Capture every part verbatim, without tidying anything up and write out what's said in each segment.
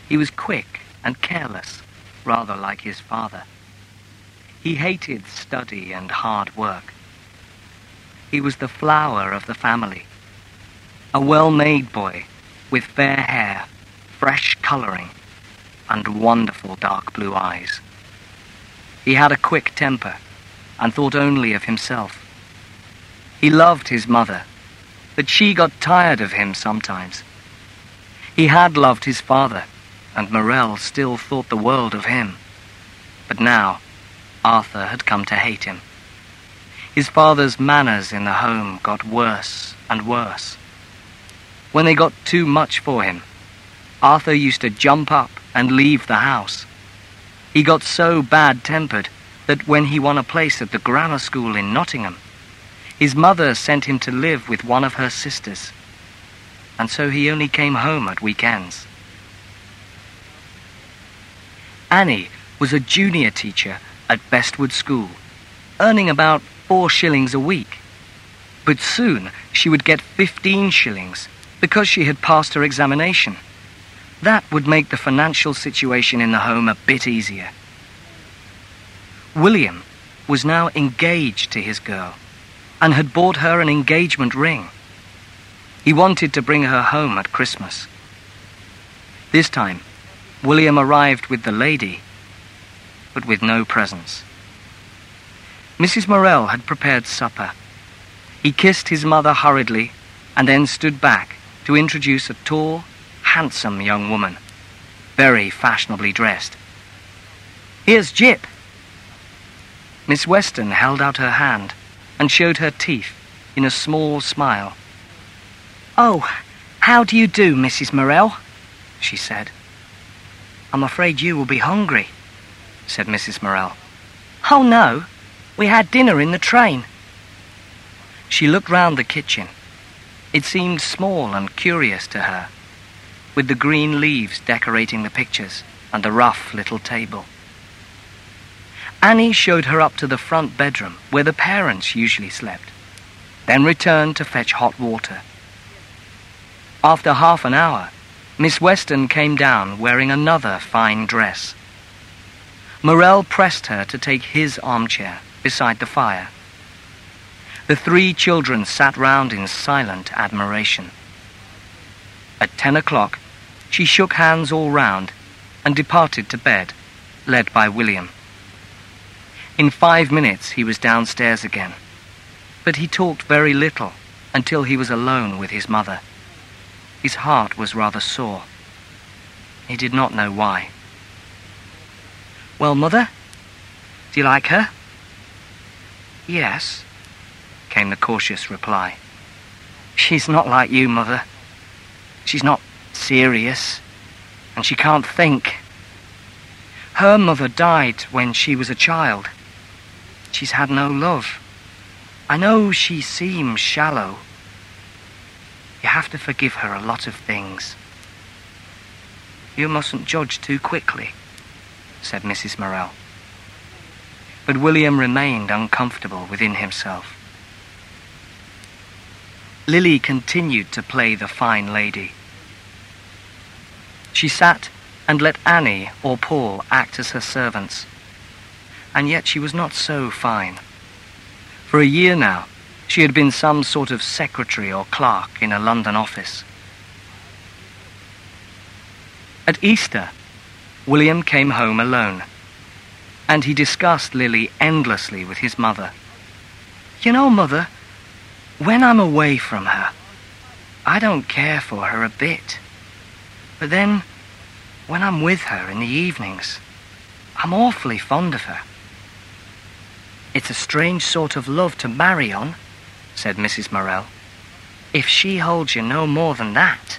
He was quick and careless, rather like his father. He hated study and hard work. He was the flower of the family, a well-made boy with fair hair, fresh colouring, and wonderful dark blue eyes. He had a quick temper and thought only of himself. He loved his mother, but she got tired of him sometimes. He had loved his father, and Morel still thought the world of him. But now, Arthur had come to hate him. His father's manners in the home got worse and worse. When they got too much for him, Arthur used to jump up and leave the house. He got so bad-tempered that when he won a place at the grammar school in Nottingham, his mother sent him to live with one of her sisters, and so he only came home at weekends. Annie was a junior teacher at Bestwood School, earning about four shillings a week. But soon she would get fifteen shillings because she had passed her examination. That would make the financial situation in the home a bit easier. William was now engaged to his girl and had bought her an engagement ring. He wanted to bring her home at Christmas. This time, William arrived with the lady, but with no presents. Missus Morel had prepared supper. He kissed his mother hurriedly and then stood back to introduce a tall, handsome young woman, very fashionably dressed. "Here's Jip." Miss Weston held out her hand and showed her teeth in a small smile. "Oh, how do you do, Missus Morel?" she said. "I'm afraid you will be hungry," said Missus Morel. "Oh, no. We had dinner in the train." She looked round the kitchen. It seemed small and curious to her, with the green leaves decorating the pictures and the rough little table. Annie showed her up to the front bedroom where the parents usually slept, then returned to fetch hot water. After half an hour, Miss Weston came down wearing another fine dress. Morel pressed her to take his armchair beside the fire. The three children sat round in silent admiration. At ten o'clock, she shook hands all round and departed to bed, led by William. In five minutes he was downstairs again, but he talked very little until he was alone with his mother. His heart was rather sore. He did not know why. "Well, Mother, do you like her?" "Yes," came the cautious reply. "She's not like you, Mother. She's not serious, and she can't think. Her mother died when she was a child. She's had no love. I know she seems shallow. You have to forgive her a lot of things." "You mustn't judge too quickly," said Missus Morel. But William remained uncomfortable within himself. Lily continued to play the fine lady. She sat and let Annie or Paul act as her servants, and yet she was not so fine. For a year now, she had been some sort of secretary or clerk in a London office. At Easter, William came home alone, and he discussed Lily endlessly with his mother. "You know, Mother, when I'm away from her, I don't care for her a bit. But then, when I'm with her in the evenings, I'm awfully fond of her." "It's a strange sort of love to marry on," said Missus Morel, "if she holds you no more than that."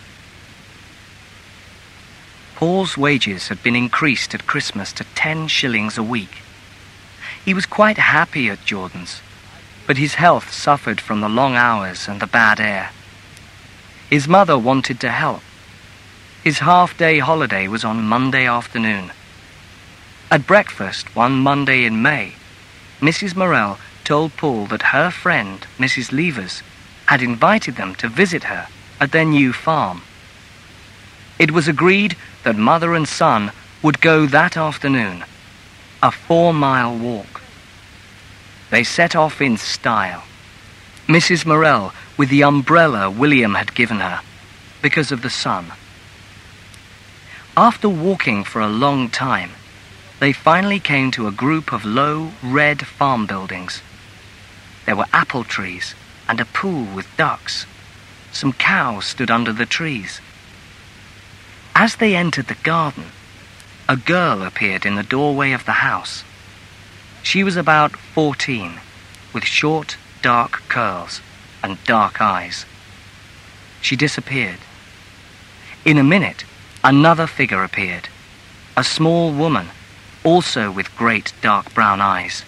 Paul's wages had been increased at Christmas to ten shillings a week. He was quite happy at Jordan's, but his health suffered from the long hours and the bad air. His mother wanted to help. His half-day holiday was on Monday afternoon. At breakfast one Monday in May, Missus Morel told Paul that her friend, Missus Levers, had invited them to visit her at their new farm. It was agreed that mother and son would go that afternoon, a four-mile walk. They set off in style. Missus Morrell with the umbrella William had given her, because of the sun. After walking for a long time, they finally came to a group of low, red farm buildings. There were apple trees and a pool with ducks. Some cows stood under the trees. As they entered the garden, a girl appeared in the doorway of the house. She was about fourteen, with short, dark curls and dark eyes. She disappeared. In a minute, another figure appeared, a small woman, also with great dark brown eyes.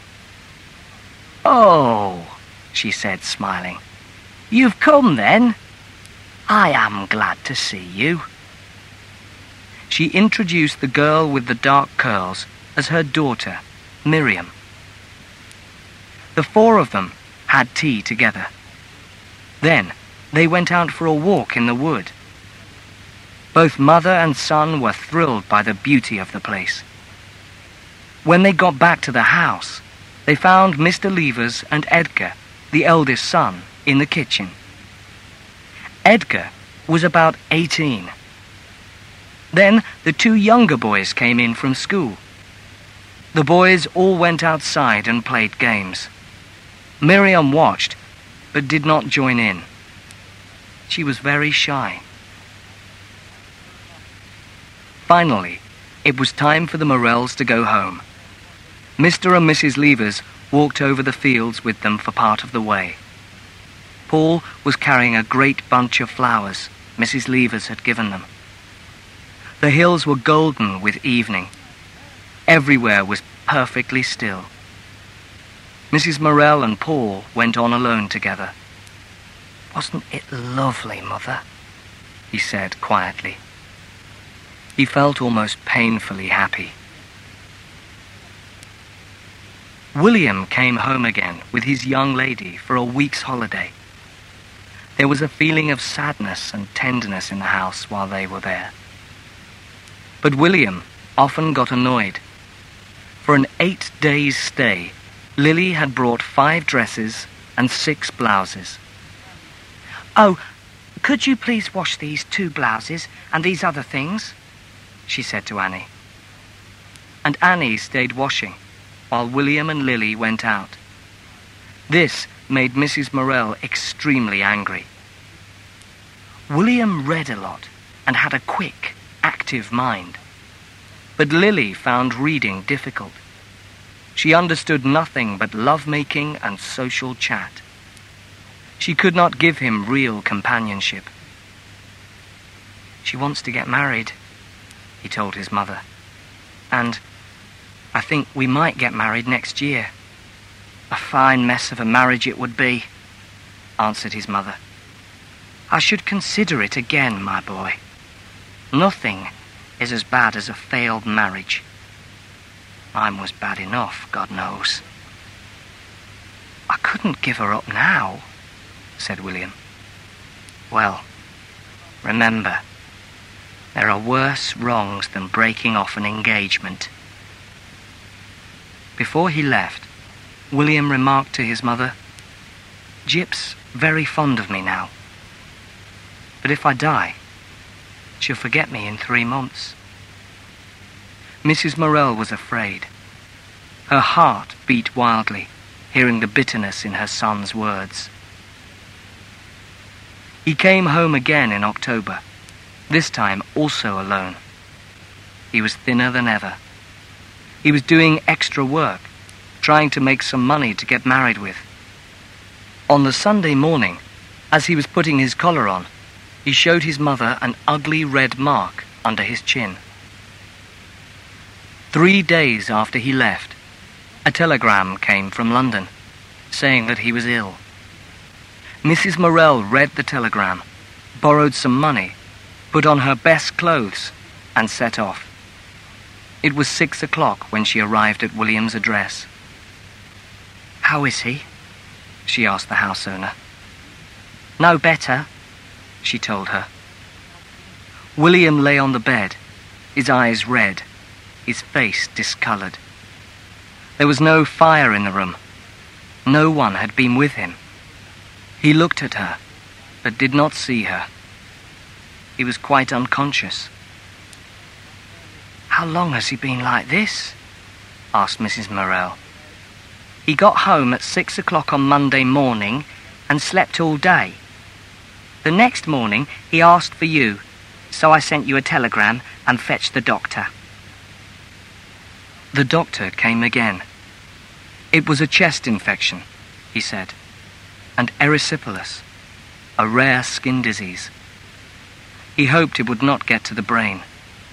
"Oh," she said, smiling. "You've come then? I am glad to see you." She introduced the girl with the dark curls as her daughter, Miriam. The four of them had tea together. Then they went out for a walk in the wood. Both mother and son were thrilled by the beauty of the place. When they got back to the house, they found Mister Levers and Edgar, the eldest son, in the kitchen. Edgar was about eighteen. Then the two younger boys came in from school. The boys all went outside and played games. Miriam watched, but did not join in. She was very shy. Finally, it was time for the Morrells to go home. Mister and Missus Levers walked over the fields with them for part of the way. Paul was carrying a great bunch of flowers Missus Levers had given them. The hills were golden with evening. Everywhere was perfectly still. Missus Morrell and Paul went on alone together. "Wasn't it lovely, Mother?" he said quietly. He felt almost painfully happy. William came home again with his young lady for a week's holiday. There was a feeling of sadness and tenderness in the house while they were there. But William often got annoyed. For an eight days' stay, Lily had brought five dresses and six blouses. "Oh, could you please wash these two blouses and these other things?" she said to Annie. And Annie stayed washing, while William and Lily went out. This made Missus Morrell extremely angry. William read a lot and had a quick, active mind. But Lily found reading difficult. She understood nothing but love-making and social chat. She could not give him real companionship. "She wants to get married," he told his mother. "And I think we might get married next year." "A fine mess of a marriage it would be," answered his mother. "I should consider it again, my boy. Nothing is as bad as a failed marriage. Mine was bad enough, God knows." "I couldn't give her up now," said William. "Well, remember, there are worse wrongs than breaking off an engagement." Before he left, William remarked to his mother, "Jip's very fond of me now. But if I die, she'll forget me in three months." Missus Morrell was afraid. Her heart beat wildly, hearing the bitterness in her son's words. He came home again in October, this time also alone. He was thinner than ever. He was doing extra work, trying to make some money to get married with. On the Sunday morning, as he was putting his collar on, he showed his mother an ugly red mark under his chin. Three days after he left, a telegram came from London, saying that he was ill. Missus Morrell read the telegram, borrowed some money, put on her best clothes, and set off. It was six o'clock when she arrived at William's address. "How is he?" she asked the house owner. "No better," she told her. William lay on the bed, his eyes red, his face discoloured. There was no fire in the room. No one had been with him. He looked at her, but did not see her. He was quite unconscious. "How long has he been like this?" asked Missus Morrell. "He got home at six o'clock on Monday morning and slept all day. The next morning he asked for you, so I sent you a telegram and fetched the doctor." The doctor came again. It was a chest infection, he said, and erysipelas, a rare skin disease. He hoped it would not get to the brain.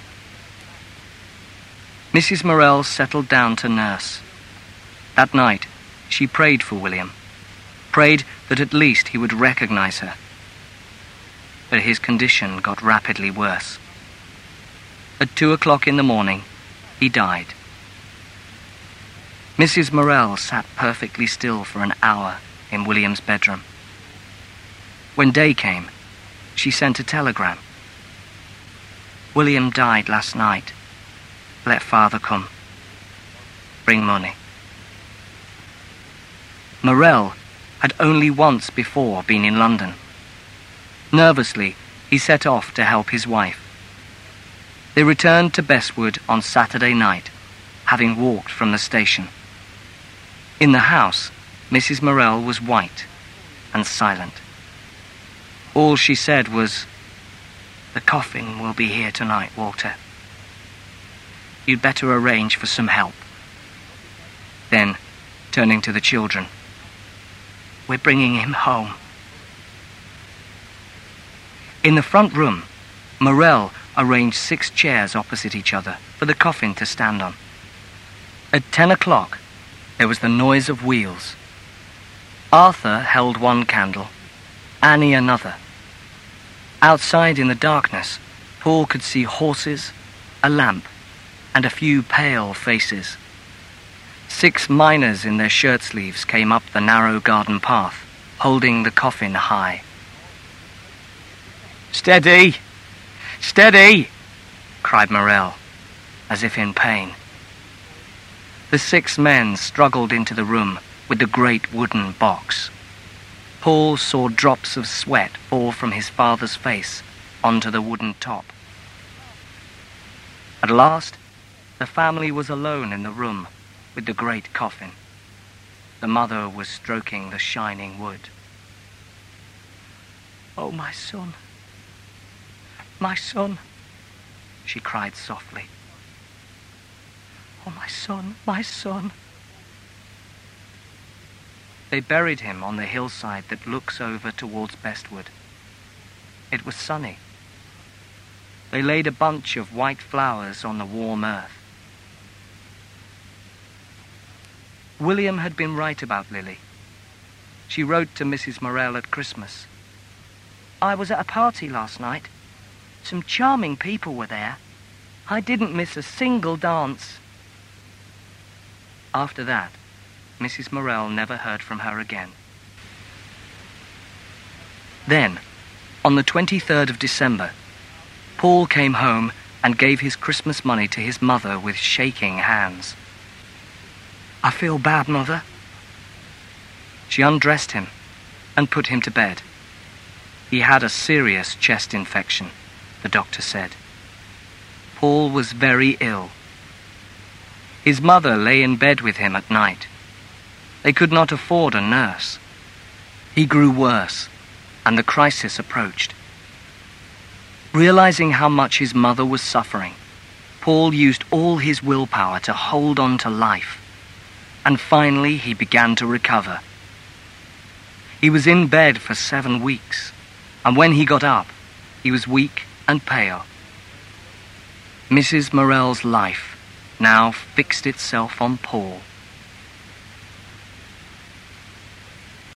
Missus Morrell settled down to nurse. That night, she prayed for William, prayed that at least he would recognize her. But his condition got rapidly worse. At two o'clock in the morning, he died. Missus Morrell sat perfectly still for an hour in William's bedroom. When day came, she sent a telegram. "William died last night. Let father come. Bring money." Morrell had only once before been in London. Nervously, he set off to help his wife. They returned to Bestwood on Saturday night, having walked from the station. In the house, Missus Morrell was white and silent. All she said was, "The coffin will be here tonight, Walter. You'd better arrange for some help." Then, turning to the children, "We're bringing him home." In the front room, Morrell arranged six chairs opposite each other for the coffin to stand on. At ten o'clock, there was the noise of wheels. Arthur held one candle, Annie another. Outside in the darkness, Paul could see horses, a lamp, and a few pale faces. Six miners in their shirt sleeves came up the narrow garden path, holding the coffin high. "Steady! Steady!" cried Morrell, as if in pain. The six men struggled into the room with the great wooden box. Paul saw drops of sweat fall from his father's face onto the wooden top. At last, the family was alone in the room with the great coffin. The mother was stroking the shining wood. "Oh, my son, my son," she cried softly. "Oh, my son, my son." They buried him on the hillside that looks over towards Bestwood. It was sunny. They laid a bunch of white flowers on the warm earth. William had been right about Lily. She wrote to Missus Morrell at Christmas. "I was at a party last night. Some charming people were there. I didn't miss a single dance." After that, Missus Morrell never heard from her again. Then, on the twenty-third of December, Paul came home and gave his Christmas money to his mother with shaking hands. "I feel bad, Mother." She undressed him and put him to bed. He had a serious chest infection, the doctor said. Paul was very ill. His mother lay in bed with him at night. They could not afford a nurse. He grew worse, and the crisis approached. Realizing how much his mother was suffering, Paul used all his willpower to hold on to life, and finally he began to recover. He was in bed for seven weeks, and when he got up, he was weak and pale. Missus Morrell's life now fixed itself on Paul.